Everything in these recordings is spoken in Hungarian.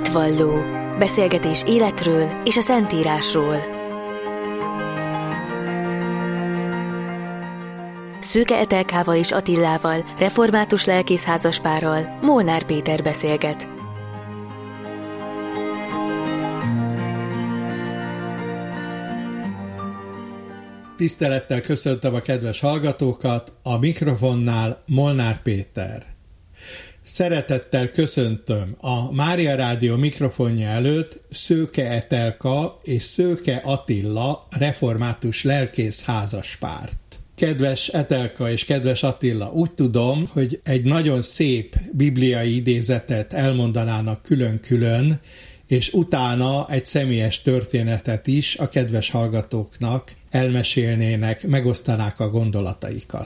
Hitvalló. Beszélgetés életről és a Szentírásról. Szőke Etelkával és Attillával, református lelkészházaspárral Molnár Péter beszélget. Tisztelettel köszöntöm a kedves hallgatókat, a mikrofonnál Molnár Péter. Szeretettel köszöntöm a Mária Rádió mikrofonja előtt Szőke Etelka és Szőke Attila református lelkész házaspárt. Kedves Etelka és kedves Attila, úgy tudom, hogy egy nagyon szép bibliai idézetet elmondanának külön-külön, és utána egy személyes történetet is a kedves hallgatóknak elmesélnének, megosztanák a gondolataikat.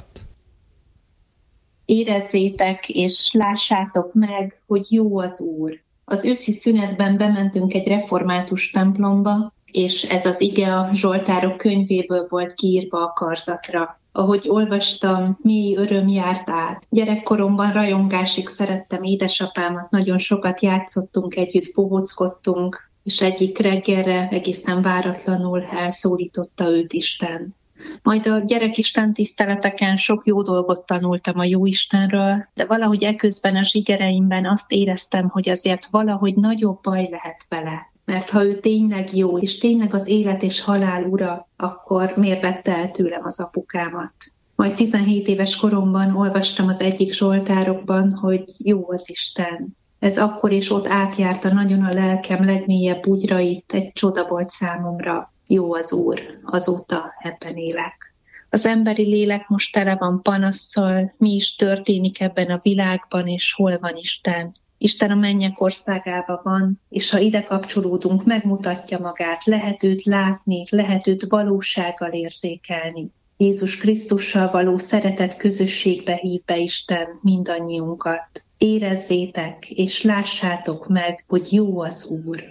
Érezzétek és lássátok meg, hogy jó az Úr. Az őszi szünetben bementünk egy református templomba, és ez az ige a Zsoltárok könyvéből volt kiírva a karzatra. Ahogy olvastam, mély öröm járt át. Gyerekkoromban rajongásig szerettem édesapámat, nagyon sokat játszottunk együtt, bohóckodtunk, és egyik reggelre egészen váratlanul elszólította őt Isten. Majd a gyerekisten tiszteleteken sok jó dolgot tanultam a Jóistenről, de valahogy eközben a zsigereimben azt éreztem, hogy azért valahogy nagyobb baj lehet vele. Mert ha ő tényleg jó, és tényleg az élet és halál ura, akkor miért vette el tőlem az apukámat? Majd 17 éves koromban olvastam az egyik Zsoltárokban, hogy jó az Isten. Ez akkor is ott átjárta nagyon a lelkem legmélyebb bugyrait, egy csoda volt számomra. Jó az Úr, azóta ebben élek. Az emberi lélek most tele van panasszal, mi is történik ebben a világban, és hol van Isten. Isten a mennyek országában van, és ha ide kapcsolódunk, megmutatja magát, lehet őt látni, lehet őt valósággal érzékelni. Jézus Krisztussal való szeretet közösségbe hív be Isten mindannyiunkat. Érezzétek, és lássátok meg, hogy jó az Úr.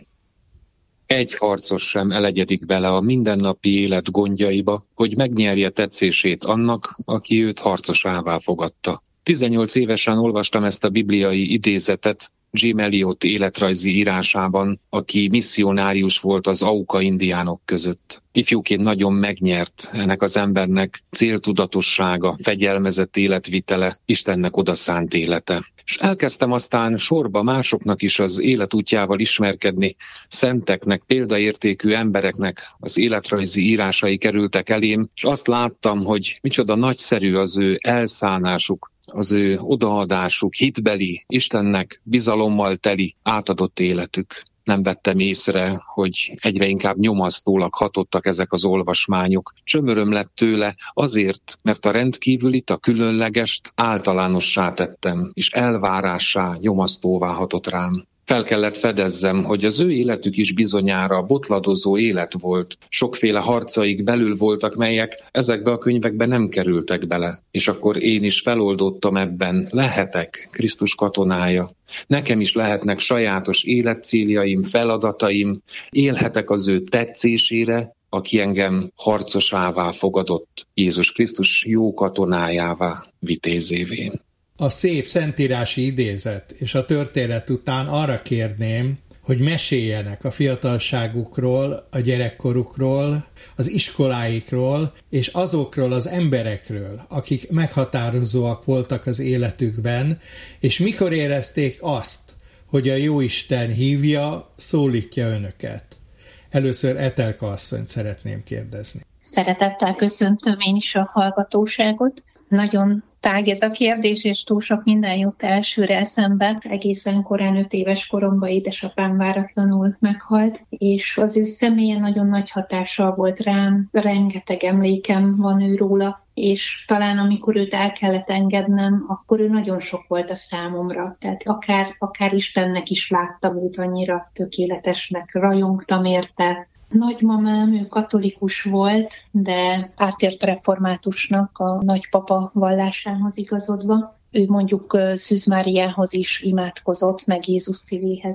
Egy harcos sem elegyedik bele a mindennapi élet gondjaiba, hogy megnyerje tetszését annak, aki őt harcosává fogadta. 18 évesen olvastam ezt a bibliai idézetet Jim Elliot életrajzi írásában, aki misszionárius volt az Auca indiánok között. Ifjúként nagyon megnyert ennek az embernek céltudatossága, fegyelmezett életvitele, Istennek odaszánt élete. És elkezdtem aztán sorba másoknak is az életútjával ismerkedni, szenteknek, példaértékű embereknek az életrajzi írásai kerültek elém, és azt láttam, hogy micsoda nagyszerű az ő elszánásuk, az ő odaadásuk, hitbeli, Istennek bizalommal teli, átadott életük. Nem vettem észre, hogy egyre inkább nyomasztólag hatottak ezek az olvasmányok. Csömöröm lett tőle azért, mert a rendkívülit, a különlegest általánossá tettem, és elvárássá, nyomasztóvá hatott rám. Fel kellett fedezzem, hogy az ő életük is bizonyára botladozó élet volt. Sokféle harcaik belül voltak, melyek ezekbe a könyvekbe nem kerültek bele. És akkor én is feloldottam ebben, lehetek Krisztus katonája. Nekem is lehetnek sajátos életcéljaim, feladataim, élhetek az ő tetszésére, aki engem harcosává fogadott, Jézus Krisztus jó katonájává, vitézévé. A szép szentírási idézet és a történet után arra kérném, hogy meséljenek a fiatalságukról, a gyerekkorukról, az iskoláikról, és azokról az emberekről, akik meghatározóak voltak az életükben, és mikor érezték azt, hogy a Jóisten hívja, szólítja önöket. Először Etelka asszonyt szeretném kérdezni. Szeretettel köszöntöm én is a hallgatóságot. Nagyon tág ez a kérdés, és túl sok minden jut elsőre eszembe. Egészen korán 5 éves koromban édesapám váratlanul meghalt, és az ő személye nagyon nagy hatással volt rám. Rengeteg emlékem van róla, és talán amikor őt el kellett engednem, akkor ő nagyon sok volt a számomra. Tehát akár Istennek is láttam őt, annyira tökéletesnek rajongtam érte. Nagymamám, ő katolikus volt, de átért reformátusnak a nagypapa vallásához igazodva. Ő mondjuk Szűz Máriához is imádkozott, meg Jézus szívéhez is.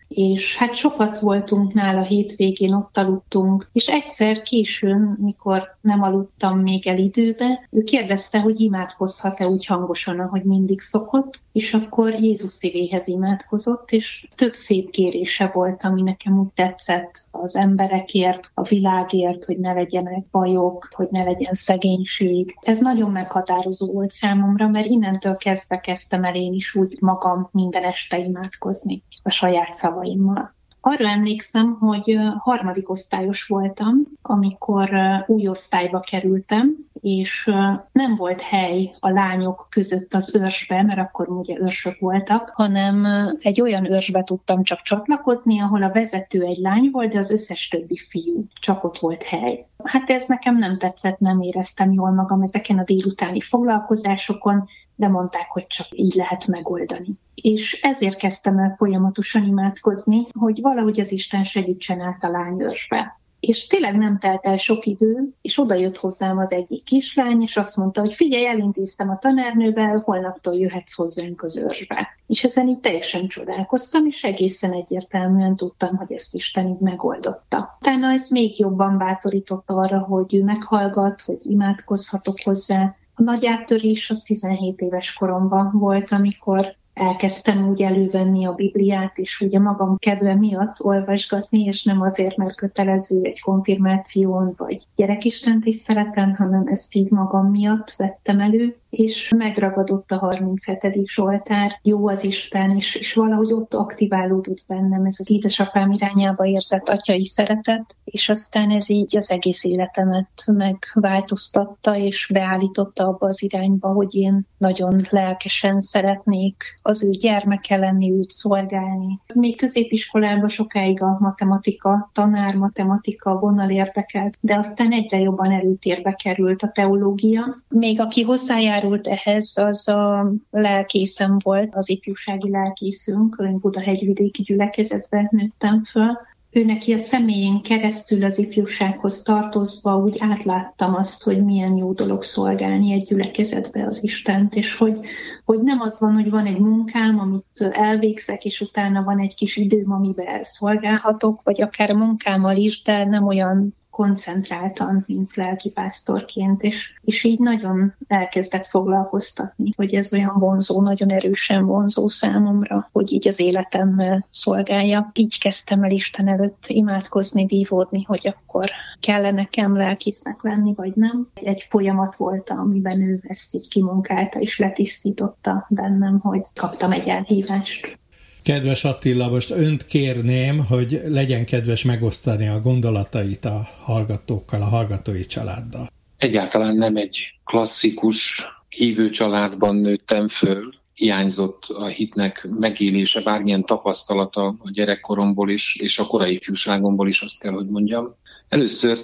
és hát sokat voltunk nála hétvégén, ott aludtunk, és egyszer későn, mikor nem aludtam még el időbe, ő kérdezte, hogy imádkozhat-e úgy hangosan, ahogy mindig szokott, és akkor Jézus szívéhez imádkozott, és több szép kérése volt, ami nekem úgy tetszett az emberekért, a világért, hogy ne legyenek bajok, hogy ne legyen szegénység. Ez nagyon meghatározó volt számomra, mert innentől kezdtem el én is úgy magam minden este imádkozni a saját szavaimmal. Arra emlékszem, hogy harmadik osztályos voltam, amikor új osztályba kerültem, és nem volt hely a lányok között az őrsbe, mert akkor ugye őrsök voltak, hanem egy olyan őrsbe tudtam csak csatlakozni, ahol a vezető egy lány volt, de az összes többi fiú. Csak ott volt hely. Hát ez nekem nem tetszett, nem éreztem jól magam ezeken a délutáni foglalkozásokon, de mondták, hogy csak így lehet megoldani. És ezért kezdtem el folyamatosan imádkozni, hogy valahogy az Isten segítsen át a lányőrsbe. És tényleg nem telt el sok idő, és oda jött hozzám az egyik kislány, és azt mondta, hogy figyelj, elintéztem a tanárnővel, holnaptól jöhetsz hozzánk az őrsbe. És ezen így teljesen csodálkoztam, és egészen egyértelműen tudtam, hogy ezt Isten így megoldotta. Utána ez még jobban bátorított arra, hogy ő meghallgat, hogy imádkozhatok hozzá. A nagy áttörés az 17 éves koromban volt, amikor elkezdtem úgy elővenni a Bibliát, és ugye magam kedve miatt olvasgatni, és nem azért, mert kötelező egy konfirmáción vagy gyerekistentiszteleten, hanem ezt így magam miatt vettem elő, és megragadott a 37. Zsoltár, jó az Isten, és valahogy ott aktiválódott bennem ez az édesapám irányába érzett atyai szeretet, és aztán ez így az egész életemet megváltoztatta, és beállította abba az irányba, hogy én nagyon lelkesen szeretnék az ő gyermeke lenni, őt szolgálni. Még középiskolában sokáig a matematika, tanár-matematika vonal érdekelt, de aztán egyre jobban előtérbe került a teológia. Még aki hozzájárult ehhez, az a lelkészem volt, az ifjúsági lelkészünk, én Budahegyvidéki gyülekezetben nőttem föl. Őneki a személyén keresztül az ifjúsághoz tartozva úgy átláttam azt, hogy milyen jó dolog szolgálni egy gyülekezetbe az Istent, és hogy nem az van, hogy van egy munkám, amit elvégzek, és utána van egy kis időm, amiben szolgálhatok, vagy akár munkámmal is, de nem olyan koncentráltan, mint lelkipásztorként, és így nagyon elkezdett foglalkoztatni, hogy ez olyan vonzó, nagyon erősen vonzó számomra, hogy így az életemmel szolgálja. Így kezdtem el Isten előtt imádkozni, vívódni, hogy akkor kell nekem lelkésznek lenni, vagy nem. Egy folyamat volt, amiben ő ezt így kimunkálta, és letisztította bennem, hogy kaptam egy elhívást. Kedves Attila, most önt kérném, hogy legyen kedves megosztani a gondolatait a hallgatókkal, a hallgatói családdal. Egyáltalán nem egy klasszikus hívő családban nőttem föl. Hiányzott a hitnek megélése, bármilyen tapasztalata a gyerekkoromból is, és a korai ifjúságomból is, azt kell, hogy mondjam. Először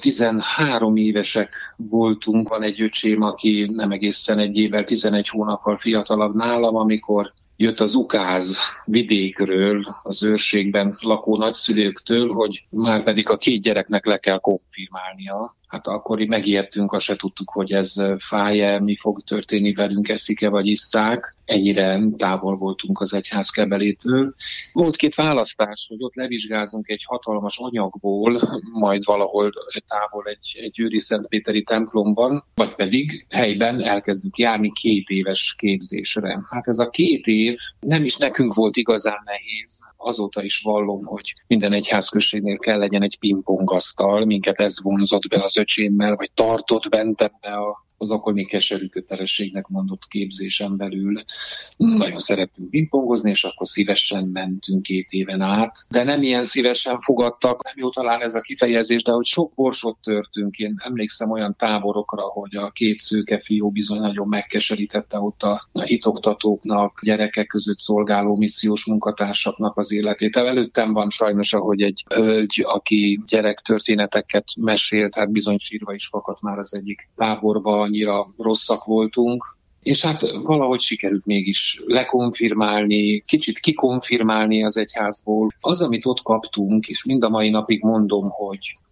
13 évesek voltunk, van egy öcsém, aki nem egészen egy évvel, 11 hónappal fiatalabb nálam, amikor jött az ukáz vidékről, az őrségben lakó nagyszülőktől, hogy már pedig a 2 gyereknek le kell konfirmálnia. Hát akkor így megijedtünk, azt se tudtuk, hogy ez fáj-e, mi fog történni velünk, eszik-e vagy isszák. Ennyire távol voltunk az egyház kebelétől. Volt 2 választás, hogy ott levizsgázunk egy hatalmas anyagból, majd valahol távol egy Győri Szentpéteri templomban, vagy pedig helyben elkezdünk járni 2 éves képzésre. Hát ez a 2 év nem is nekünk volt igazán nehéz. Azóta is vallom, hogy minden egyházközségnél kell legyen egy pingpongasztal, minket ez vonzott be az öcsémmel, vagy tartott bent ebbe az akkor még keserű kötelességnek mondott képzésen belül. Nagyon szerettünk pingpongozni, és akkor szívesen mentünk 2 éven át. De nem ilyen szívesen fogadtak, nem jó talán ez a kifejezés, de hogy sok borsot törtünk. Én emlékszem olyan táborokra, hogy a 2 szőke fiú bizony nagyon megkeserítette ott a hitoktatóknak, gyerekek között szolgáló missziós munkatársaknak az életét. Előttem van sajnos, ahogy egy hölgy, aki gyerektörténeteket mesélt, hát bizony sírva is fakadt már az egyik táborba, annyira rosszak voltunk, és hát valahogy sikerült mégis lekonfirmálni, kicsit kikonfirmálni az egyházból. Az, amit ott kaptunk, és mind a mai napig mondom, hogy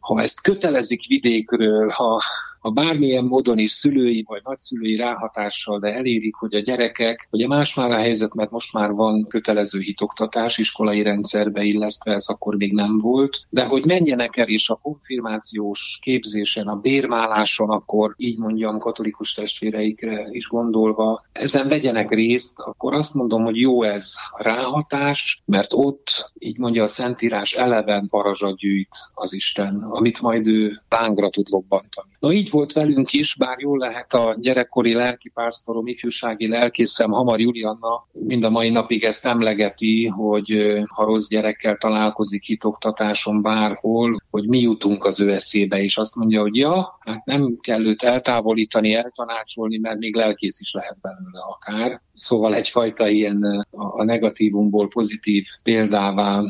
ha ezt kötelezik vidékről, ha bármilyen módon is szülői vagy nagyszülői ráhatással, de elérik, hogy a gyerekek, ugye más már a helyzet, mert most már van kötelező hitoktatás iskolai rendszerbe illesztve, ez akkor még nem volt, de hogy menjenek el is a konfirmációs képzésen, a bérmáláson, akkor így mondjam katolikus testvéreikre is gondolva, ezen vegyenek részt, akkor azt mondom, hogy jó ez a ráhatás, mert ott, így mondja a Szentírás, eleven parazsat gyűjt az Isten, amit majd ő lángra tud lobbantani. Na így volt velünk is, bár jól lehet a gyerekkori lelkipásztorom, ifjúsági lelkészem Hamar Julianna mind a mai napig ezt emlegeti, hogy ha rossz gyerekkel találkozik hitoktatáson bárhol, hogy mi jutunk az ő eszébe, és azt mondja, hogy ja, hát nem kell őt eltávolítani, eltanácsolni, mert még lelkész is lehet belőle akár. Szóval egyfajta ilyen a negatívumból pozitív példává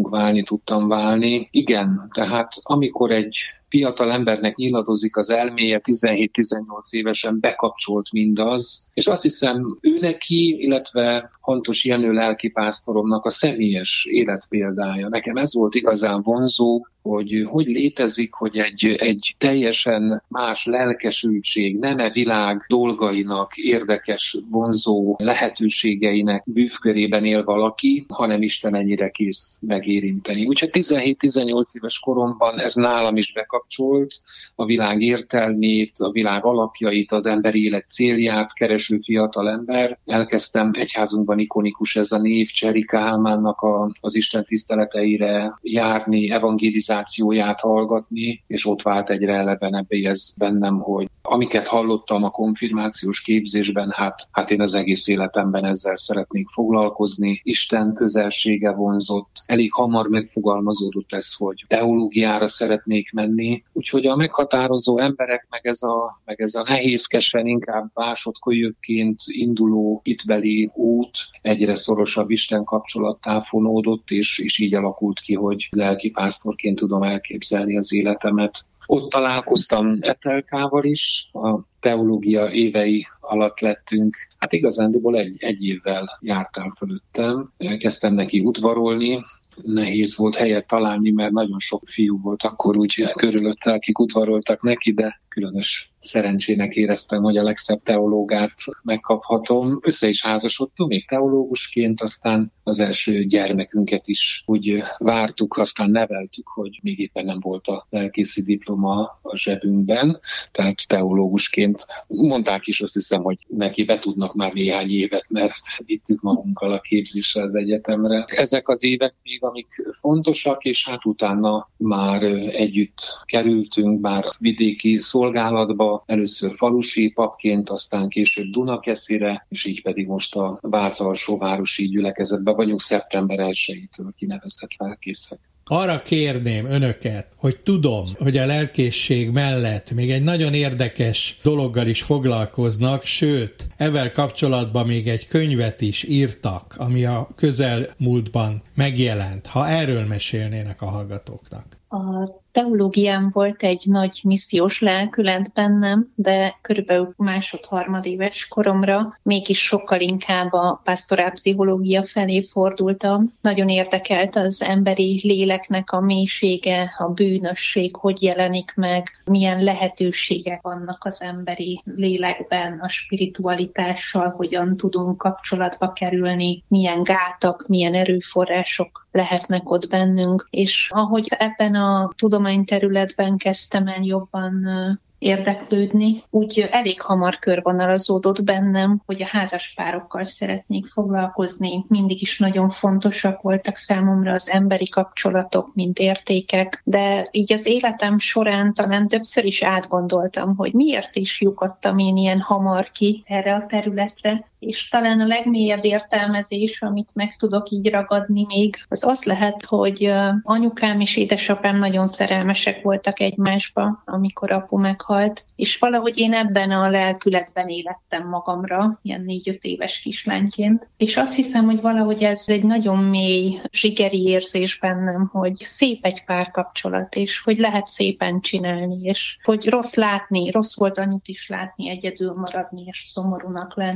tudtam válni. Igen, tehát amikor egy fiatal embernek nyiladozik az elméje, 17-18 évesen bekapcsolt mindaz, és azt hiszem ő neki, illetve Hantos Jenő lelkipásztoromnak a személyes életpéldája. Nekem ez volt igazán vonzó, hogy létezik, hogy egy teljesen más lelkesültség, neme világ dolgainak, érdekes, vonzó lehetőségeinek bűvkörében él valaki, hanem Isten ennyire kész megérinteni. Úgyhogy 17-18 éves koromban ez nálam is bekapcsolt, a világ értelmét, a világ alapjait, az ember élet célját kereső fiatal ember. Elkezdtem egyházunkban ikonikus ez a név, Cseri Kálmánnak az Isten tiszteleteire járni, evangelizációját hallgatni, és ott vált egyre elevenebbé ez bennem, hogy amiket hallottam a konfirmációs képzésben, hát én az egész életemben ezzel szeretnék foglalkozni. Isten közelsége vonzott. Elég hamar megfogalmazódott ez, hogy teológiára szeretnék menni. Úgyhogy a meghatározó emberek, meg ez a nehézkesen inkább másodkölyökként induló hitbeli út egyre szorosabb Isten kapcsolattá fonódott, és így alakult ki, hogy lelkipásztorként tudom elképzelni az életemet. Ott találkoztam Etelkával is, a teológia évei alatt lettünk. Hát igazándiból egy évvel járt el fölöttem. Elkezdtem neki udvarolni, nehéz volt helyet találni, mert nagyon sok fiú volt akkor úgy körülötte, akik udvaroltak neki, de különös szerencsének éreztem, hogy a legszebb teológát megkaphatom. Össze is házasodtunk még teológusként, aztán az első gyermekünket is úgy vártuk, aztán neveltük, hogy még éppen nem volt a lelkészi diploma a zsebünkben, tehát teológusként mondták is, azt hiszem, hogy neki betudnak már néhány évet, mert vittük magunkkal a képzésre az egyetemre. Ezek az évek még, amik fontosak, és hát utána már együtt kerültünk, már vidéki szolgálatba, először falusi papként, aztán később Dunakeszire, és így pedig most a Vác-alsóvárosi gyülekezetben vagyunk szeptember 1-től kinevezett lelkészek. Arra kérném önöket, hogy tudom, hogy a lelkészség mellett még egy nagyon érdekes dologgal is foglalkoznak, sőt, ezzel kapcsolatban még egy könyvet is írtak, ami a közelmúltban megjelent, ha erről mesélnének a hallgatóknak. A teológián volt egy nagy missziós lelkület bennem, de körülbelül másod-harmadéves koromra mégis sokkal inkább a pastorálpszichológia felé fordultam. Nagyon érdekelt az emberi léleknek a mélysége, a bűnösség, hogy jelenik meg, milyen lehetőségek vannak az emberi lélekben, a spiritualitással, hogyan tudunk kapcsolatba kerülni, milyen gátak, milyen erőforrások lehetnek ott bennünk, és ahogy ebben a tudományterületben kezdtem el jobban érdeklődni, úgy elég hamar körvonalazódott bennem, hogy a házaspárokkal szeretnék foglalkozni. Mindig is nagyon fontosak voltak számomra az emberi kapcsolatok, mint értékek, de így az életem során talán többször is átgondoltam, hogy miért is lyukadtam én ilyen hamar ki erre a területre, és talán a legmélyebb értelmezés, amit meg tudok így ragadni még, az lehet, hogy anyukám és édesapám nagyon szerelmesek voltak egymásba, amikor apu meghalt, és valahogy én ebben a lelkületben élettem magamra, ilyen 4-5 éves kislányként, és azt hiszem, hogy valahogy ez egy nagyon mély zsigeri érzés bennem, hogy szép egy párkapcsolat, és hogy lehet szépen csinálni, és hogy rossz volt anyut is látni, egyedül maradni, és szomorúnak lenni, és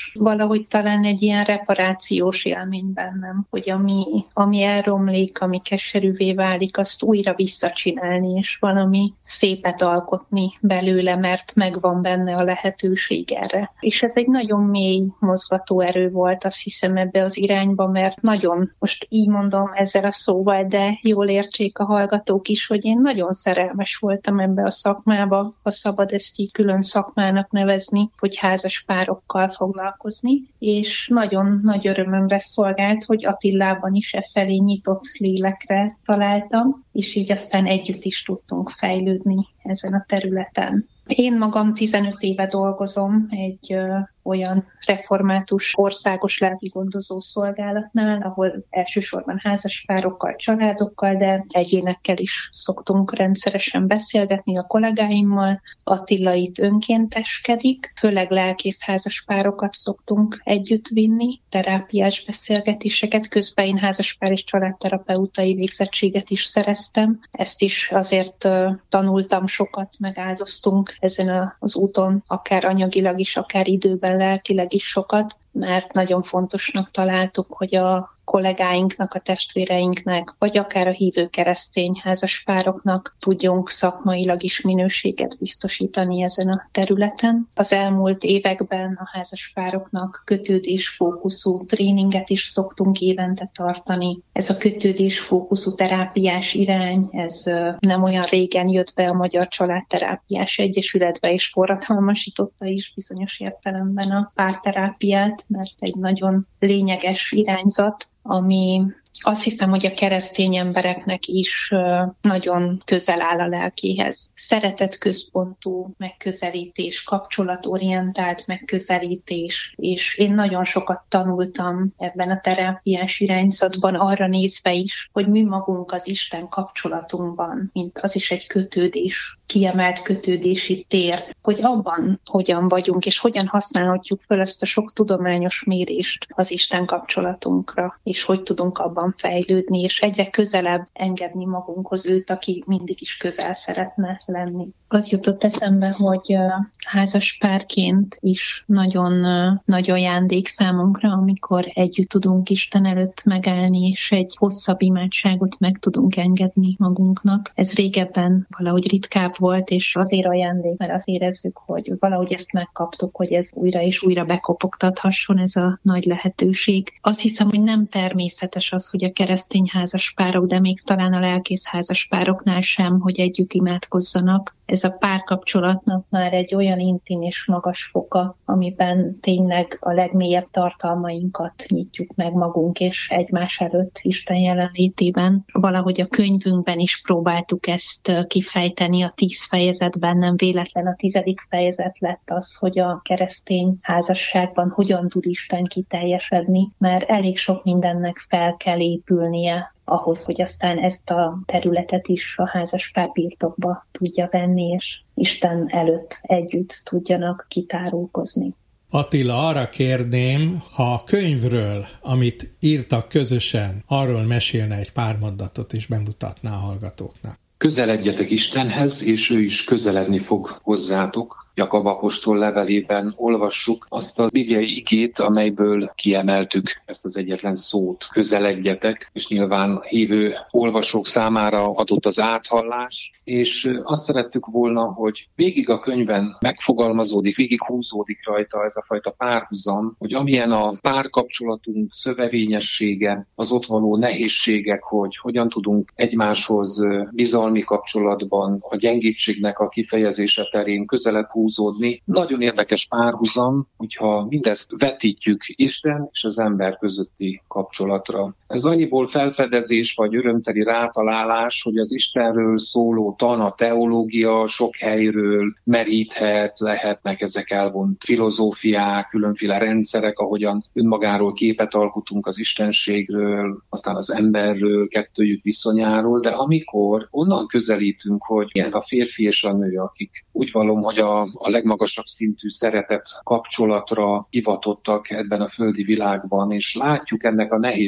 és valahogy talán egy ilyen reparációs élmény bennem, hogy ami elromlik, ami keserűvé válik, azt újra visszacsinálni, és valami szépet alkotni belőle, mert megvan benne a lehetőség erre. És ez egy nagyon mély mozgató erő volt, azt hiszem, ebbe az irányba, mert nagyon, most így mondom ezzel a szóval, de jól értsék a hallgatók is, hogy én nagyon szerelmes voltam ebbe a szakmába, ha szabad ezt így külön szakmának nevezni, hogy házas párokkal foglalkozni, és nagyon nagy örömömre szolgált, hogy Attilában is felé nyitott lélekre találtam, és így aztán együtt is tudtunk fejlődni ezen a területen. Én magam 15 éve dolgozom egy olyan református országos lelkigondozó szolgálatnál, ahol elsősorban házaspárokkal, családokkal, de egyénekkel is szoktunk rendszeresen beszélgetni a kollégáimmal. Attila itt önkénteskedik, főleg lelkész házaspárokat szoktunk együtt vinni, terápiás beszélgetéseket, közben én házaspár és családterapeutai végzettséget is szereztem. Ezt is azért tanultam sokat, megáldoztunk ezen az úton, akár anyagilag is, akár időben, lelkileg is sokat, mert nagyon fontosnak találtuk, hogy a kollégáinknak, a testvéreinknek, vagy akár a hívő keresztény házaspároknak tudjunk szakmailag is minőséget biztosítani ezen a területen. Az elmúlt években a házaspároknak kötődésfókuszú tréninget is szoktunk évente tartani. Ez a kötődésfókuszú terápiás irány, ez nem olyan régen jött be a Magyar Családterápiás Egyesületbe, és forradalmasította is bizonyos értelemben a párterápiát, mert egy nagyon lényeges irányzat, ami azt hiszem, hogy a keresztény embereknek is nagyon közel áll a lelkéhez. Szeretetközpontú megközelítés, kapcsolatorientált megközelítés, és én nagyon sokat tanultam ebben a terápiás irányzatban arra nézve is, hogy mi magunk az Isten kapcsolatunkban, mint az is egy kötődés, kiemelt kötődési tér, hogy abban hogyan vagyunk, és hogyan használhatjuk fel ezt a sok tudományos mérést az Isten kapcsolatunkra, és hogy tudunk abban fejlődni, és egyre közelebb engedni magunkhoz őt, aki mindig is közel szeretne lenni. Az jutott eszembe, hogy házaspárként is nagyon nagy ajándék számunkra, amikor együtt tudunk Isten előtt megállni, és egy hosszabb imádságot meg tudunk engedni magunknak. Ez régebben valahogy ritkább volt, és azért ajándék, mert azt érezzük, hogy valahogy ezt megkaptuk, hogy ez újra és újra bekopogtathasson ez a nagy lehetőség. Azt hiszem, hogy nem természetes az, hogy a keresztény házaspárok, de még talán a lelkész házaspároknál sem, hogy együtt imádkozzanak. Ez a párkapcsolatnak már egy olyan intim és magas foka, amiben tényleg a legmélyebb tartalmainkat nyitjuk meg magunk és egymás előtt Isten jelenlétében. Valahogy a könyvünkben is próbáltuk ezt kifejteni a 10 fejezetben, nem véletlen a 10. fejezet lett az, hogy a keresztény házasságban hogyan tud Isten kiteljesedni, mert elég sok mindennek fel kell épülnie ahhoz, hogy aztán ezt a területet is a házaspár birtokba tudja venni, és Isten előtt együtt tudjanak kitárulkozni. Attila, arra kérném, ha a könyvről, amit írtak közösen, arról mesélne egy pár mondatot és bemutatná a hallgatóknak. Közeledjetek Istenhez, és ő is közeledni fog hozzátok. Jakab apostol levelében olvassuk azt a bibliai igét, amelyből kiemeltük ezt az egyetlen szót, közeledjetek, és nyilván hívő olvasók számára adott az áthallás, és azt szerettük volna, hogy végig a könyvben megfogalmazódik, végig húzódik rajta ez a fajta párhuzam, hogy amilyen a párkapcsolatunk szövevényessége, az ott való nehézségek, hogy hogyan tudunk egymáshoz bizalmi kapcsolatban, a gyengétségnek a kifejezése terén közelebb húzódni. Nagyon érdekes párhuzam, hogyha mindezt vetítjük Isten és az ember közötti kapcsolatra. Ez annyiból felfedezés vagy örömteli rátalálás, hogy az Istenről szóló tan, a teológia sok helyről meríthet, lehetnek ezek elvont filozófiák, különféle rendszerek, ahogyan önmagáról képet alkotunk az istenségről, aztán az emberről, kettőjük viszonyáról, de amikor onnan közelítünk, hogy ilyen a férfi és a nő, akik úgy vallom, hogy a legmagasabb szintű szeretet kapcsolatra hivatottak ebben a földi világban, és látjuk ennek a nehézségeit,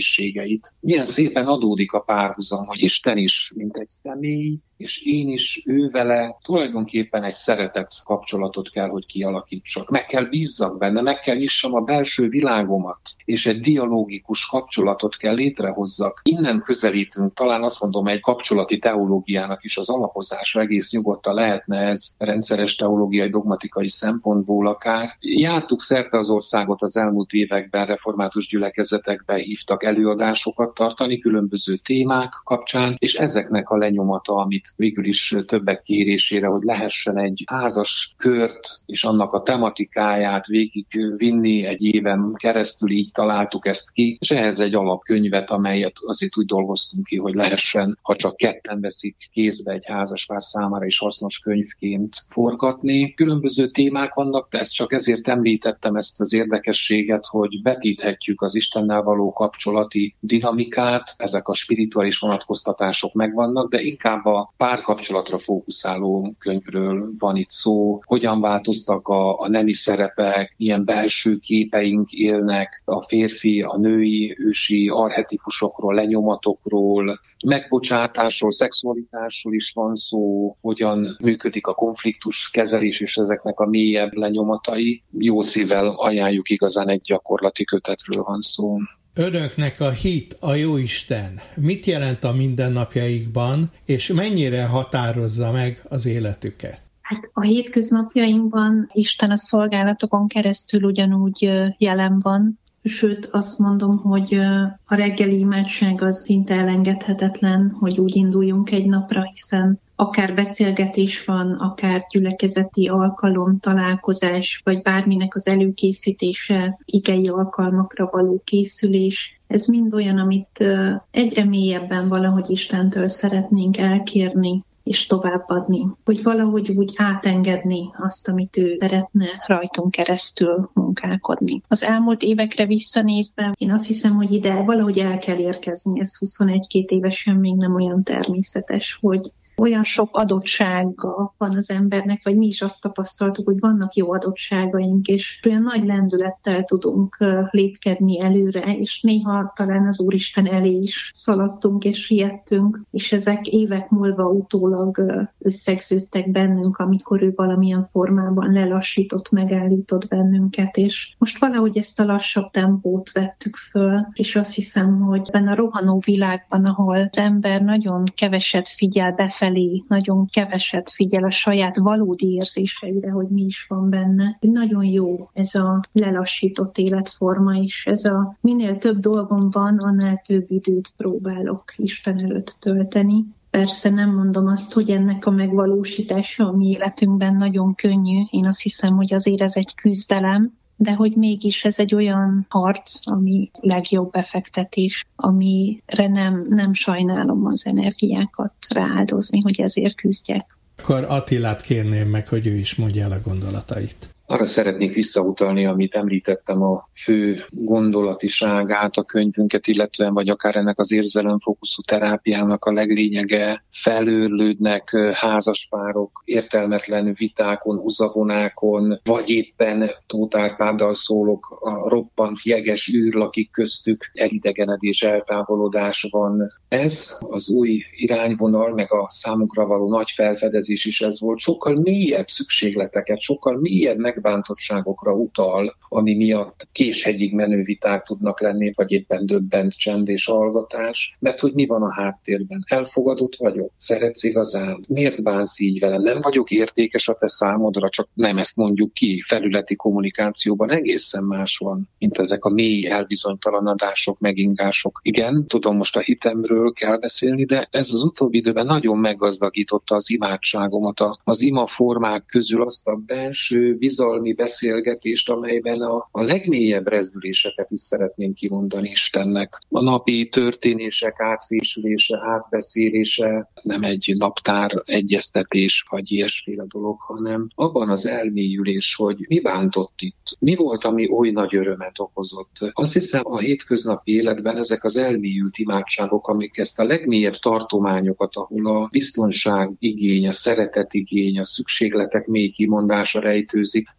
érzéseit. Milyen szépen adódik a párhuzam, hogy Isten is, mint egy személy, és én is ővele tulajdonképpen egy szeretet kapcsolatot kell, hogy kialakítsak. Meg kell bízzak benne, meg kell nyissam a belső világomat, és egy dialógikus kapcsolatot kell létrehozzak. Innen közelítünk, talán azt mondom, egy kapcsolati teológiának is az alapozása, egész nyugodtan lehetne ez rendszeres teológiai, dogmatikai szempontból akár. Jártuk szerte az országot az elmúlt években, református gyülekezetekben hívtak előadásokat tartani különböző témák kapcsán, és ezeknek a lenyomata, amit végül is többek kérésére, hogy lehessen egy házas kört és annak a tematikáját végigvinni egy éven keresztül, így találtuk ezt ki, és ehhez egy alapkönyvet, amelyet azért úgy dolgoztunk ki, hogy lehessen, ha csak ketten veszik kézbe egy házaspár számára is hasznos könyvként forgatni. Különböző témák vannak, de ezt csak ezért említettem, ezt az érdekességet, hogy vetíthetjük az Istennel való kapcsolati dinamikát, ezek a spirituális vonatkoztatások megvannak, de inkább a párkapcsolatra fókuszáló könyvről van itt szó, hogyan változtak a nemi szerepek, milyen belső képeink élnek, a férfi, a női, ősi archetipusokról, lenyomatokról, megbocsátásról, szexualitásról is van szó, hogyan működik a konfliktus kezelés és ezeknek a mélyebb lenyomatai. Jó szívvel ajánljuk, igazán egy gyakorlati kötetről van szó. Önöknek a hit, a Jóisten mit jelent a mindennapjaikban, és mennyire határozza meg az életüket? Hát a hétköznapjainkban Isten a szolgálatokon keresztül ugyanúgy jelen van, sőt azt mondom, hogy a reggeli imádság az szinte elengedhetetlen, hogy úgy induljunk egy napra, hiszen akár beszélgetés van, akár gyülekezeti alkalom, találkozás, vagy bárminek az előkészítése, igei alkalmakra való készülés. Ez mind olyan, amit egyre mélyebben valahogy Istentől szeretnénk elkérni és továbbadni, hogy valahogy úgy átengedni azt, amit ő szeretne rajtunk keresztül munkálkodni. Az elmúlt évekre visszanézve én azt hiszem, hogy ide valahogy el kell érkezni. Ez 21-22 évesen még nem olyan természetes, hogy olyan sok adottsága van az embernek, vagy mi is azt tapasztaltuk, hogy vannak jó adottságaink, és olyan nagy lendülettel tudunk lépkedni előre, és néha talán az Úristen elé is szaladtunk és siettünk, és ezek évek múlva utólag összegződtek bennünk, amikor ő valamilyen formában lelassított, megállított bennünket, és most valahogy ezt a lassabb tempót vettük föl, és azt hiszem, hogy benne a rohanó világban, ahol az ember nagyon keveset figyel befelé, nagyon keveset figyel a saját valódi érzéseire, hogy mi is van benne. Nagyon jó ez a lelassított életforma is. Ez a minél több dolgom van, annál több időt próbálok Isten előtt tölteni. Persze nem mondom azt, hogy ennek a megvalósítása a mi életünkben nagyon könnyű. Én azt hiszem, hogy azért ez egy küzdelem, de hogy mégis ez egy olyan harc, ami legjobb befektetés, amire nem sajnálom az energiákat rááldozni, hogy ezért küzdjek. Akkor Attilát kérném meg, hogy ő is mondja el a gondolatait. Arra szeretnék visszautalni, amit említettem, a fő gondolatiságát a könyvünket, illetően vagy akár ennek az érzelemfókuszú terápiának a leglényege. Felőrlődnek házaspárok értelmetlen vitákon, húzavonákon, vagy éppen Tóth Árpáddal szólok, a roppant jeges űr lakik köztük, elidegenedés, eltávolodás van. Ez az új irányvonal, meg a számunkra való nagy felfedezés is ez volt. Sokkal mélyebb szükségleteket, sokkal mélyebb megbántottságokra utal, ami miatt késhegyig menő viták tudnak lenni, vagy éppen döbbent csend és hallgatás. Mert hogy mi van a háttérben? Elfogadott vagyok? Szeretsz igazán? Miért bánsz így velem? Nem vagyok értékes a te számodra, csak nem ezt mondjuk ki. Felületi kommunikációban egészen más van, mint ezek a mély elbizonytalanodások, megingások. Igen, tudom, most a hitemről kell beszélni, de ez az utóbbi időben nagyon meggazdagította az imádságomat, az imaformák közül azt a belső bizalmi beszélgetést, amelyben a legmélyebb rezdüléseket is szeretném kimondani Istennek. A napi történések átfésülése, átbeszélése nem egy naptár egyeztetés, vagy ilyesféle dolog, hanem abban az elmélyülés, hogy mi bántott itt, mi volt, ami oly nagy örömet okozott. Azt hiszem, a hétköznapi életben ezek az elmélyült imádságok, amik ezt a legmélyebb tartományokat, ahol a biztonság igény, a szeretet igény, a szükségletek mély kimondása rejtőzik,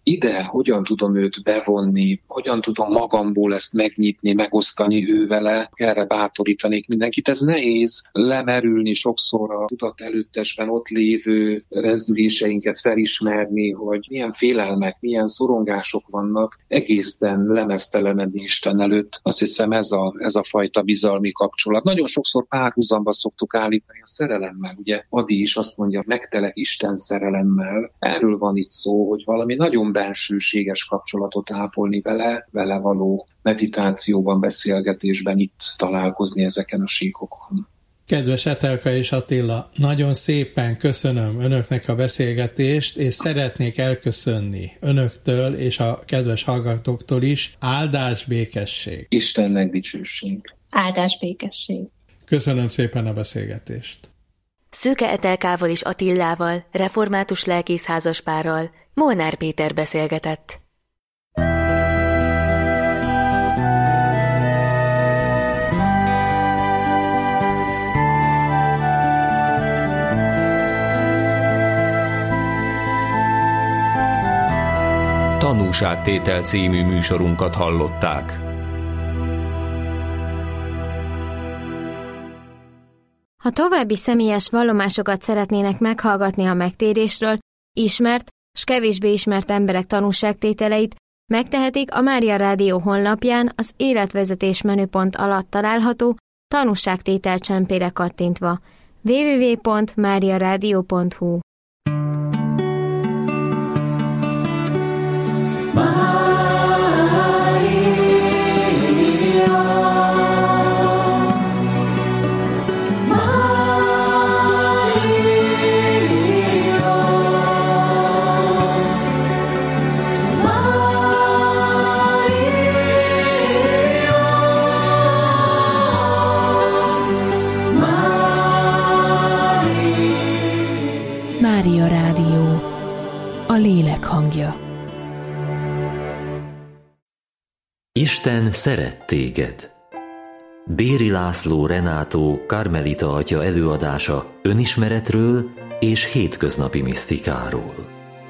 ide hogyan tudom őt bevonni, hogyan tudom magamból ezt megnyitni, megosztani ő vele, erre bátorítanék mindenkit. Ez nehéz lemerülni sokszor a tudat előttesben ott lévő rezdüléseinket felismerni, hogy milyen félelmek, milyen szorongások vannak, egészen lemeztelenedni Isten előtt. Azt hiszem ez a fajta bizalmi kapcsolat. Nagyon sokszor párhuzamba szoktuk állítani a szerelemmel. Ugye Adi is azt mondja, megtelek Isten szerelemmel. Erről van itt szó, hogy valami nagyon bensőséges kapcsolatot ápolni vele való meditációban, beszélgetésben, itt találkozni ezeken a síkokon. Kedves Etelka és Attila, nagyon szépen köszönöm önöknek a beszélgetést, és szeretnék elköszönni önöktől és a kedves hallgatóktól is. Áldás, békesség! Istennek dicsőség! Áldás, békesség! Köszönöm szépen a beszélgetést! Szőke Etelkával és Attillával, református lelkész házaspárral Molnár Péter beszélgetett. Tanúságtétel című műsorunkat hallották. Ha további személyes vallomásokat szeretnének meghallgatni a megtérésről, ismert s kevésbé ismert emberek tanúságtételeit, megtehetik a Mária Rádió honlapján az életvezetés menüpont alatt található tanúságtétel csempére kattintva. www.mariaradio.hu. Mária Rádió, a lélek hangja. Isten szeret téged. Béri László Renátó karmelita atya előadása önismeretről és hétköznapi misztikáról.